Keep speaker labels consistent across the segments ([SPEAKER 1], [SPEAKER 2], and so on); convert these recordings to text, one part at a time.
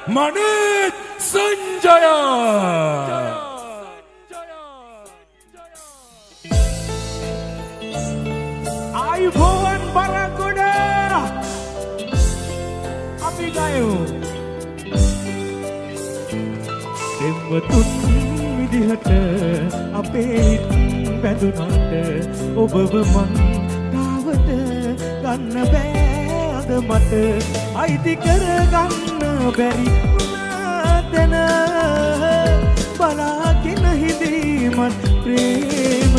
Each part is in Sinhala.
[SPEAKER 1] Manit Sanjaya.
[SPEAKER 2] Ayubowan Barakuda Api gayo දෙවතුන් විදිහට අපේ හිත් බැඳුනට ඔබව මං තාවට ගන්න බෑ අද මට අයිති කරගන්න බැරි තැන බලාගෙන හිඳීමත් ප්‍රේම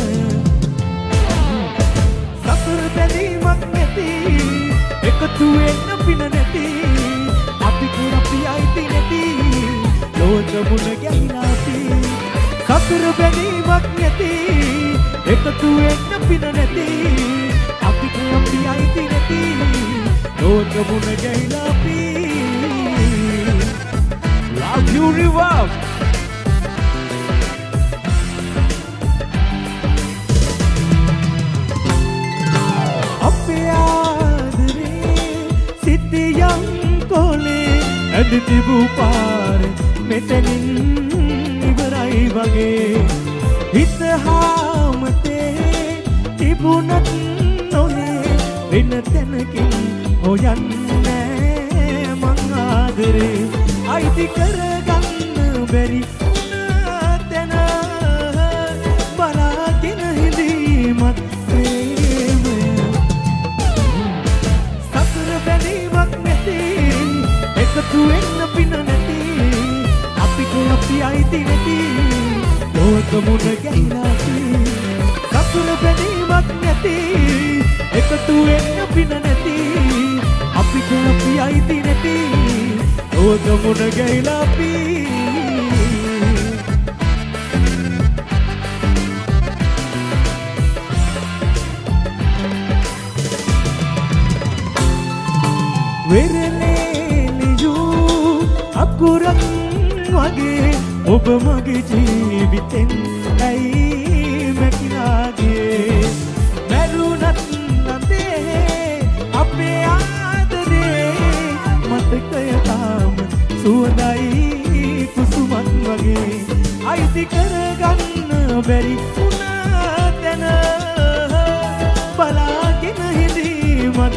[SPEAKER 2] සතුරු බැඳීමක් නැති එකතු වෙන්න පින නැති අපි අයිති නැති ලෝක මුණ ගැහිලා සතුරු බැඳීමක් නැති එකතු වෙන්න පින නැති අපි අයිති නැති ලෝක මුණ ගැහිලා Love you river අපේ ආදරේ සිටියම් කොලේ ඇද තිබු පාර මෙතනින් ඉවරයි වගේ හිත හාමතේ තිබුණත් නොනේ වෙන තැනකින් හොයන්නේ මං ආදරේ අයිති කරගන්න බැරි තැන බලාගෙන හිඳීමත් ප්‍රේමය සතුරු බැඳීමක් නැති එකතු වෙන්න පින නැති අපි අයිති නැති ලෝක මුණ ගැහිලා සතුරු බැඳීමක් නැති එකතු වෙන්න පින නැති අපි අයිති නැති ලෝක මුණ ගැහිලා අකුරක් වගේ ඔබ මගේ ජීවිතෙන් ඇයි මැකිලා ගියේ මැරුණත් නැතේ අපේ ආදරේ මතකය තාම සුවඳයි කුසුමක් වගේ අයිති කරගන්න බැරි වුණා තැන බලාගෙන හිඳීමත්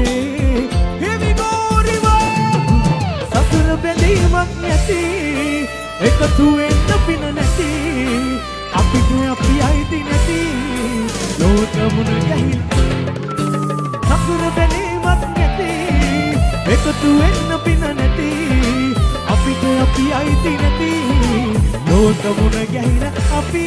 [SPEAKER 2] බැඳීමක් නැති එකතු වෙන්න පින නැති අපි අයිති නැති ලෝක මුණ ගැහිලා සතුරු බැඳීමක් නැති එකතු වෙන්න පින නැති අපි අයිති නැති ලෝක මුණ ගැහිලා අපි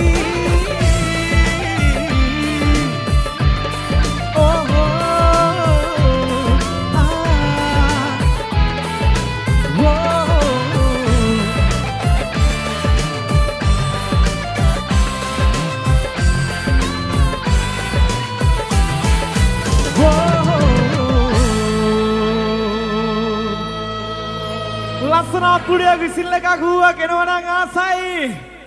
[SPEAKER 2] ලස්සන කුඩියක් විසිල් එකක් හුවා කෙනවනම් ආසයි